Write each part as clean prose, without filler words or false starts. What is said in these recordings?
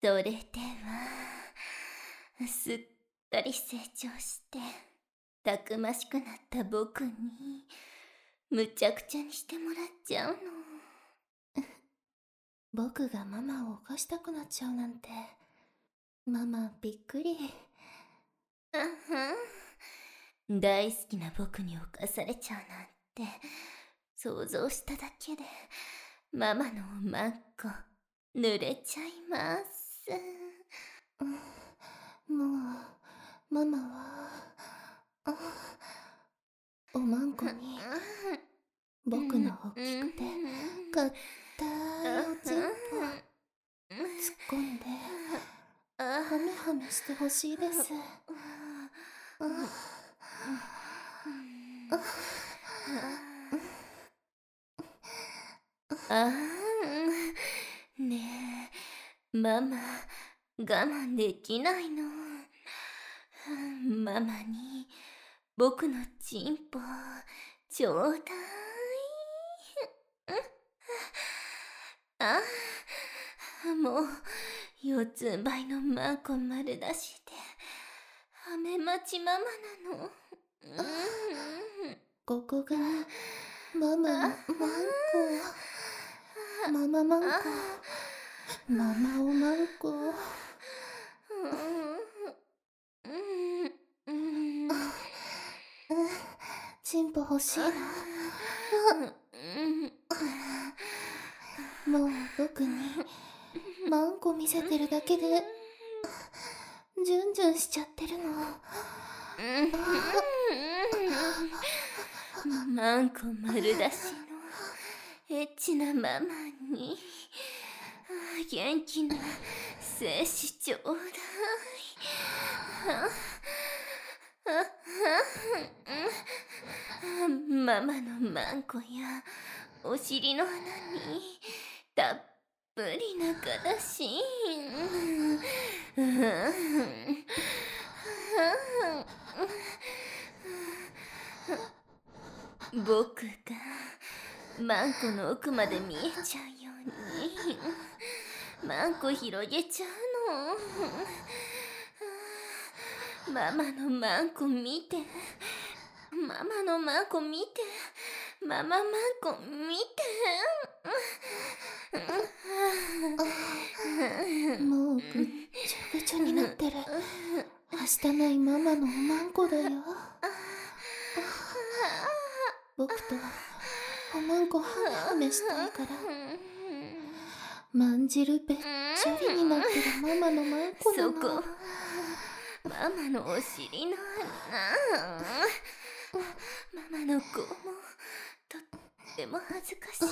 それでは、すっかり成長して、たくましくなった僕に、むちゃくちゃにしてもらっちゃうの。 僕がママを犯したくなっちゃうなんて、ママびっくり。 あはん。大好きな僕に犯されちゃうなんて、想像しただけで、ママのおまんこ、濡れちゃいます。 もう、ママは、おまんこに、僕の大きくて、かったいおちんぽ、突っ込んで、ハメハメしてほしいです。 ねえ、ママ、我慢できないの。ママに、僕のチンポ、ちょうだい。もう、四つん這いのマンコ丸出しで、ハメ待ちママなの。 ここが、ママのマンコ。マママンコ。ママおまんこ。チンポ欲しいな。もう僕にマンコ見せてるだけでジュンジュンしちゃってるの。 マンコ丸出しのエッチなママに元気な精子ちょうだい。ママのマンコやお尻の穴にたっぷりなからし。僕がマンコの奥まで見えちゃうようにマンコ広げちゃうの。ママのマンコ見て、ママのマンコ見て、マママンコ見て。もうぐっちゃぐちゃになってる。明日ないママのおまんこだよ。僕とおまんこハメハメしたいから、まんじるべっちゃりになってるママのマンコなの。 そこ、ママのお尻の穴。ママの子もとっても恥ずかしいけ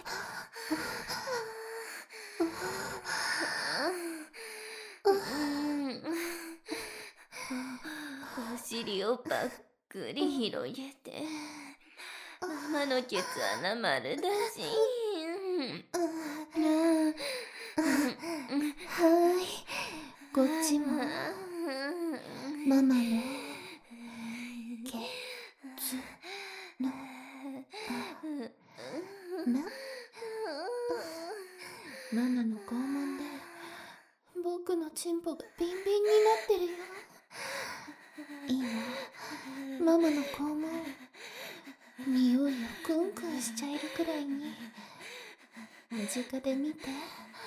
ど、お尻をぱっくり広げて、ママのケツ穴丸出し。 はい、こっちもママのケツの穴。ママの肛門で僕のチンポがビンビンになってるよ。今ママの肛門匂いをクンクンしちゃえるくらいに間近で見て。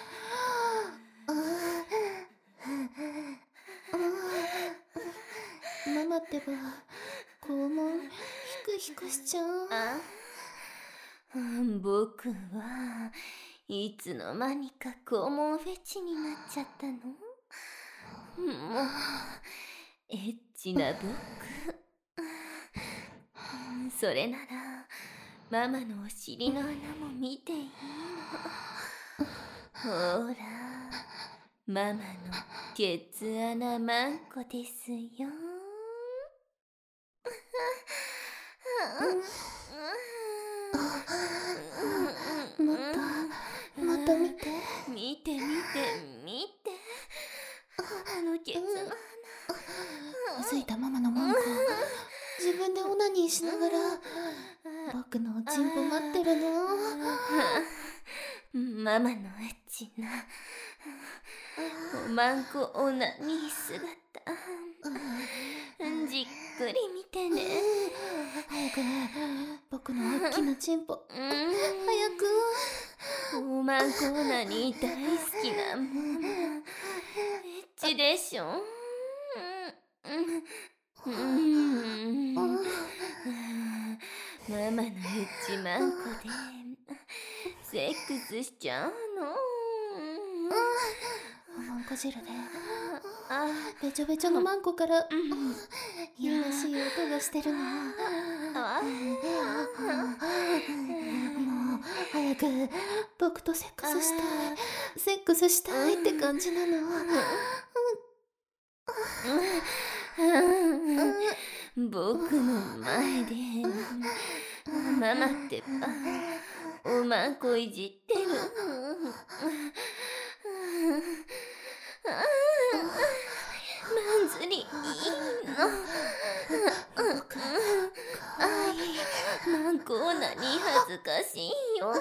ママってば肛門ヒクヒクしちゃう。 僕はいつの間にか肛門フェチになっちゃったの。もうエッチな僕。それならママのお尻の穴も見ていいの。ほら、ママのケツ穴マンコですよ。 また見て。 見て。ママのケツの穴。 気づいたママのマンコ自分でオナニーしながら僕のおちんぽ待ってるの。 ママのエッチなおまんこオナニー姿じっくり見てね。 早く僕の大きなチンポ早く。 おまんこオナニー大好きなものエッチでしょ。ママのうちまんこでセックスしちゃうの。 おまんこ汁でべちょべちょのまんこからいやらしい音がしてるの。もう早く僕とセックスしたい、セックスしたいって感じなの。 僕の前でママってばおまんこいじってる。まんずりいいの。まんこオナニー恥ずかしいよ。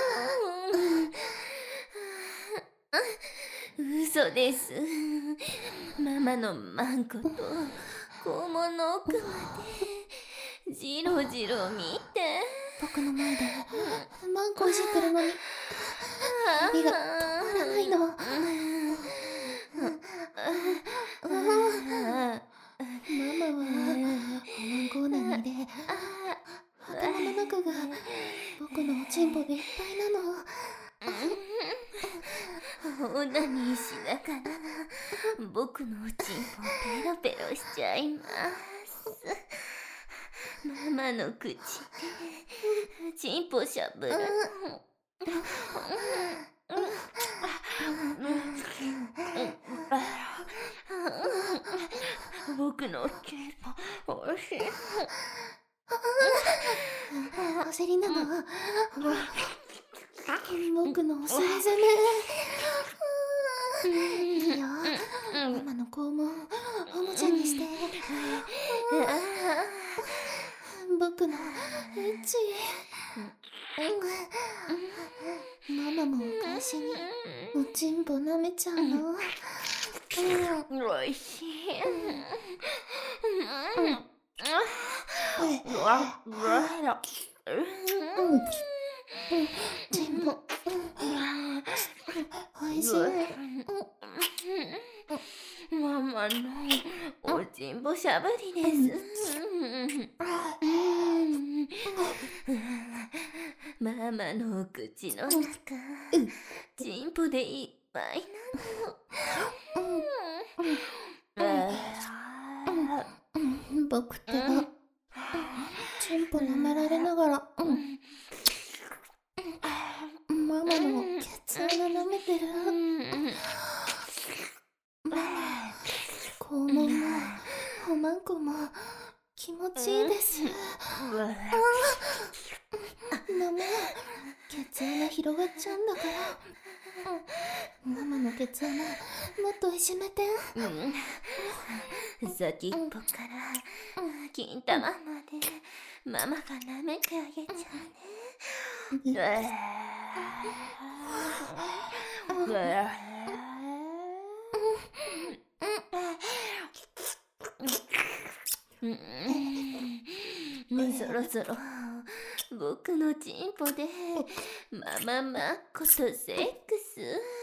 嘘です。ママのまんこと肛門の奥までじろじろ見て。 僕の前でマンコいじってるのに指が止まらないの。ママはおまんこオナニーで頭の中が僕のおちんぽでいっぱいなの。 オナニーしながら僕のおちんぽをペロペロしちゃいます。ママの口でちんぽしゃぶるの。僕のおちんぽおいしい。 お尻なの。僕のお尻攻め。いいよ、ママの肛門おもちゃにして。僕のエッチ。ママもお返しにおちんぽ舐めちゃうの。 おいしい。 ちんぽおいしい。 ママのおちんぽしゃぶりです。ママのお口の中ちんぽでいっぱいなの。 僕ってばちんぽ舐められながらママのケツ穴舐めてる。肛門もおまんこも気持ちいいです。ママ、ケツ穴広がっちゃうんだから、ママのケツ穴もっといじめて。 先っぽから金玉までママが舐めてあげちゃうね。そろそろ僕のチンポでマママッコとセックス。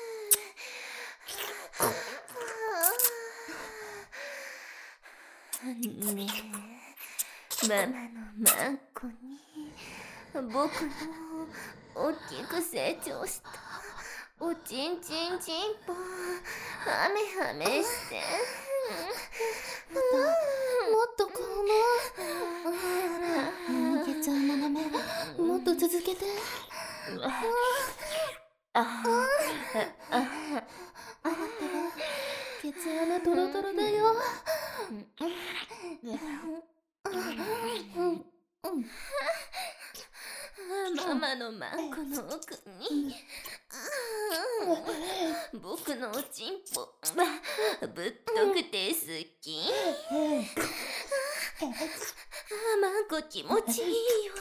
ねえ、ママのマッコに僕の大きく成長したおちんちんちんぽハメハメしてもっと肛門ケツ穴舐めもっと続けて。ケツ穴トロトロだよ。 ママのマンコの奥に僕のおちんぽぶっとくて好き。マンコ気持ちいいよ。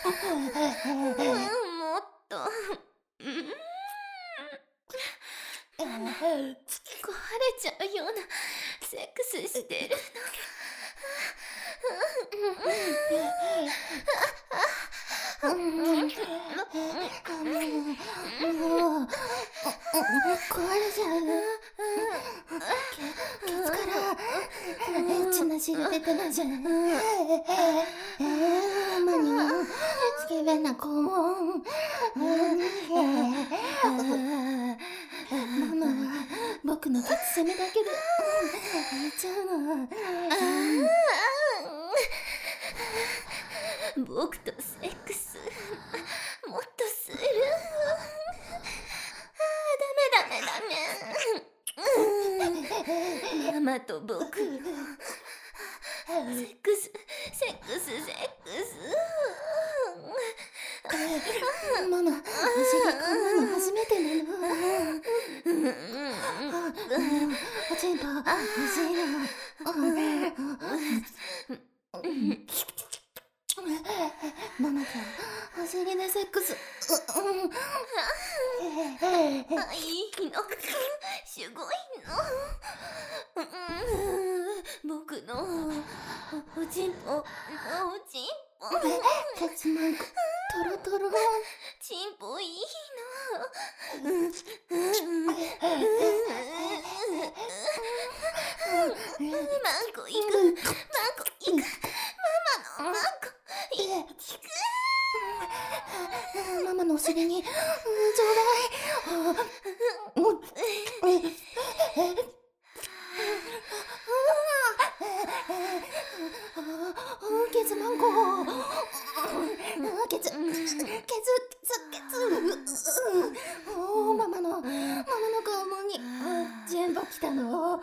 もっとちゃうようなセックスしてるもう壊れちゃう。ケツからエッチな汁出てないじゃん。ママにスケベな肛門。ママは僕のケツ攻めだけで泣いちゃうの。 僕とセックスもっとする。ダメ。ママと僕セックス。 ママ初めてなの。おちんぽ欲しいの。ママとお尻でセックス。 いいの、すごいの。僕のおちんぽ。 ケツマンコトロトロ。 チンポいいの。マンコ行く。ママのマンコ行く。 ママのお尻にちょうだい。ケツマンコ。ケツ。ママの肛門に全部来たの。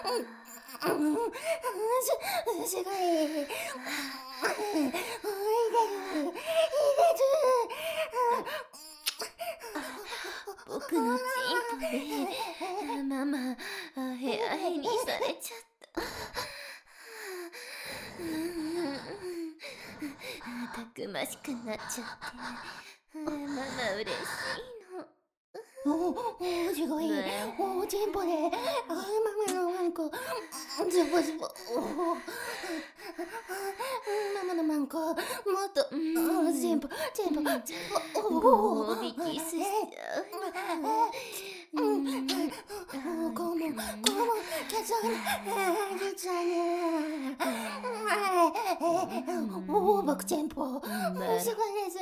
すごい。 僕のチンポでママヘアヘにされちゃった。たくましくなっちゃってママ嬉しいの。 すごい。おちんぽでママのマンコズボズボ。ママのマンコもっとチンポごびキスしちゃう。 肛門ケツ僕チンポすごいです。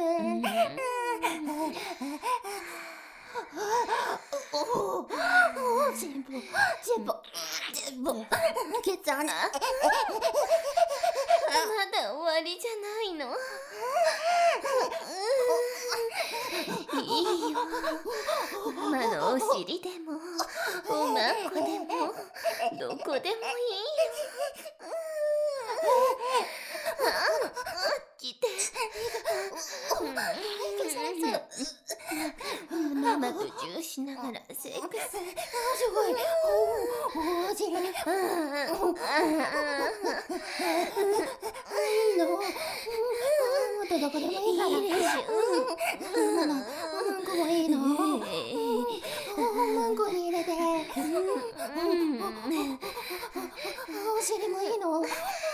チンポケツ穴。 まだ終わりじゃないの。いいよ。ママのお尻でもおまんこでもどこでもいいの。来て。ママとチューしながらセックス。 すごい。お尻。いいの。もっとどこでもいいから。 いいでしょ。 ママんこもいいの。マンコに入れて。お尻もいいの。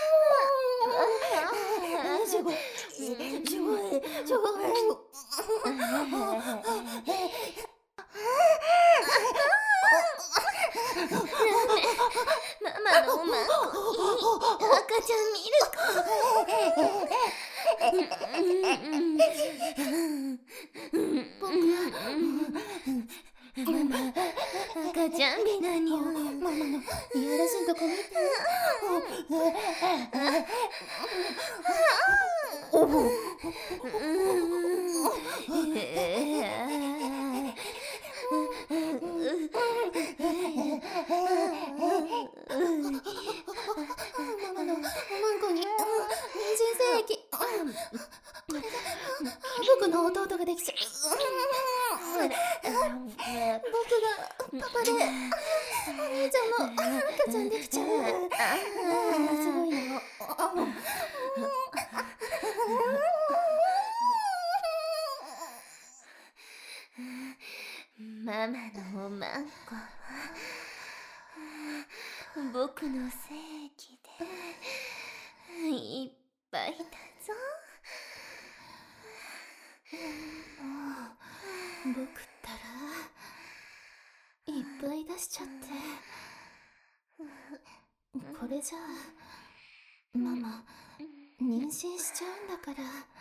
すごい。 ママのおまんこに赤ちゃんミルク。ママ赤ちゃん美な匂い。 ママのいやらしいとこ見て。ママのおまんこに妊娠精液。僕の弟ができちゃう。僕がパパでお兄ちゃんの赤ちゃんできちゃう。すごいの。 マママのおまんこは僕の正義でいっぱいだぞ。 僕ったらいっぱい出しちゃって、これじゃあママ妊娠しちゃうんだから。